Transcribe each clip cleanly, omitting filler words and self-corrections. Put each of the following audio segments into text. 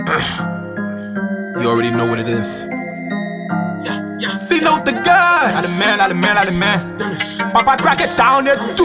You already know what it is. Yeah. See, no the guy. Like the man. Papa crack it down there too.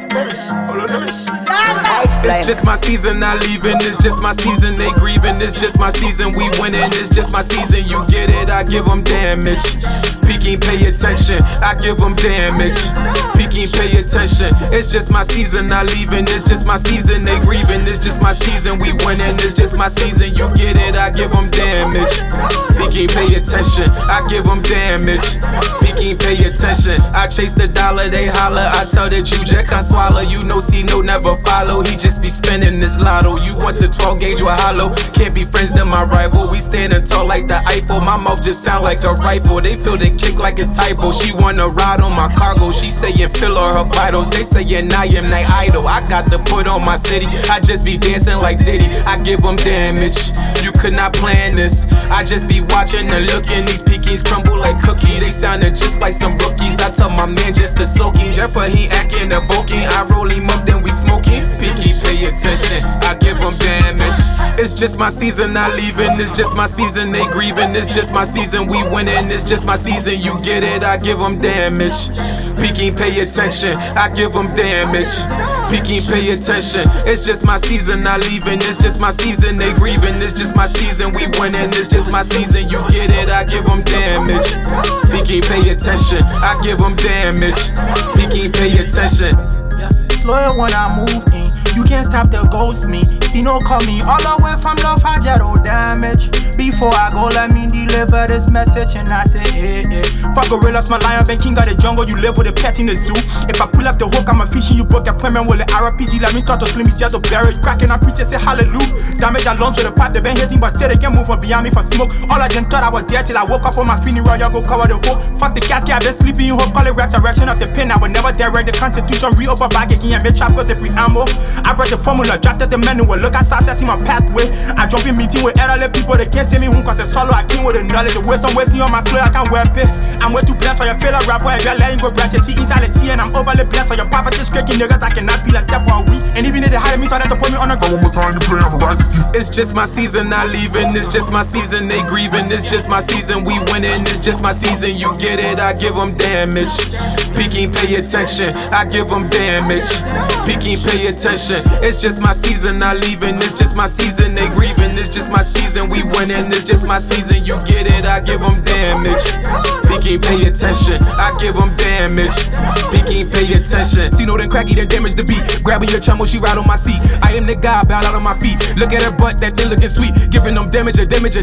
It's just my season, not leaving. It's just my season, they grieving. It's just my season, we winning. It's just my season, you get it, I give them damage. Peeking, pay attention, I give them damage. Peeking, pay attention. It's just my season, not leaving. It's just my season, they grieving. It's just my season, we winning. It's just my season, you get it, I give them damage. Peeking, pay attention, I give them damage. Peeking, pay attention. I chase the dollar, they holler. I tell the Jew, Jack can't swallow. You know, see, no, never follow. He just be spinning this lotto. You want the 12 gauge with hollow. Can't be friends, then my rival. We standing tall like the Eiffel. My mouth just sound like a rifle. They feel the kick like it's typo. She wanna ride on my cargo. She saying fill all her vitals. They saying I am their idol. I got the put on my city. I just be dancing like Diddy. I give them damage. You could not plan this. I just be watching and looking. These peekings crumble like cookie. They sounding just like some rookies. I tell my man just to soak him. Jeffer, he acting evoking. I roll him up, then we smoking. Peaky, pay attention. I give them damage. It's just my season, not leaving. It's just my season, they grieving. It's just my season, we winning. It's just my season, you get it. I give them damage. Peeking, pay attention. I give them damage. Peeking, pay attention. It's just my season, not leaving. It's just my season, they grieving. It's just my season, we winning. It's just my season, you get it. I give them damage. Peeking, pay attention. I give them damage. Peeking, pay attention. Slower when I move in. You can't stop the ghost me. See no call me all the way from Love Hajero damage. Before I go, let me deliver this message. And I say, fuck gorillas, my lion, been king of the jungle. You live with a pet in the zoo. If I pull up the hook, I'm a fishing. You book appointment with the RPG. Let me talk to slim, just to bury it. Cracking, I preach and say hallelujah. Damage alarms with the pipe, they been hitting, but still they can't move from beyond me for smoke. All of them thought I was dead till I woke up on my funeral. Y'all go cover the hook. Fuck the casket, I been sleeping in hope. Call it resurrection of the pen. I will never direct the Constitution. Re-over back again, and bitch, I've got the preamble. I brought the formula, drafted the manual. Look outside, see my pathway. I jump in meeting with elderly people, they can't see me home cause it's solo. I came with the knowledge. The way some wasting on my clothes, I can't wear it. I'm way too blessed for your failure rapper. If you're letting go branch, it's inside the sea and I'm overly blessed for your poverty scraping niggas. I cannot feel except for a week. And even if they hire me, so they have to put me on a go. One more time to play, I'm rising. It's just my season, not leaving. It's just my season, they grieving. It's just my season, we winning. It's just my season, you get it. I give them damage. Peeking, pay attention. I give them damage. Peeking, pay attention. It's just my season, not leaving. It's just my season, they grieving. It's just my season, we winning. It's just my season, you get it. I give them damage. Peeking, pay attention. I give them damage. Peeking, pay attention. See no then cracky, then damage the beat. Grabbing your chum, she ride on my seat. I am the guy, bow out on my feet. Look at her butt, that thing looking sweet. Giving them damage,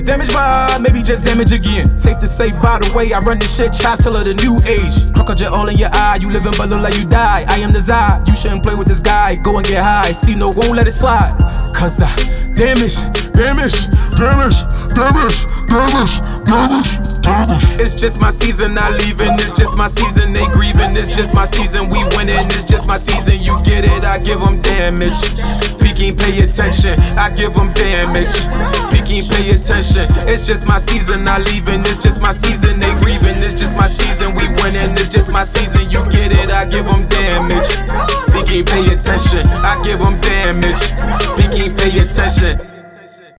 but maybe just damage again. Safe to say, by the way, I run this shit, shots till of the new age. Crocodile all in your eye, you living below like you die. I am the Zod, you shouldn't play with this guy. Go and get high, see no, won't let it slide. Cause I damage. It's just my season, not leaving. It's just my season, they grieving. It's just my season, we winning. It's just my season, you get it. I give them damage. Peeking, pay attention. I give them damage. Peeking, pay attention. It's just my season, not leaving. It's just my season, they grieving. It's just my season, we winning. It's just my season, you get it. I give them damage. Peeking, pay attention. I give them damage. Peeking, pay attention.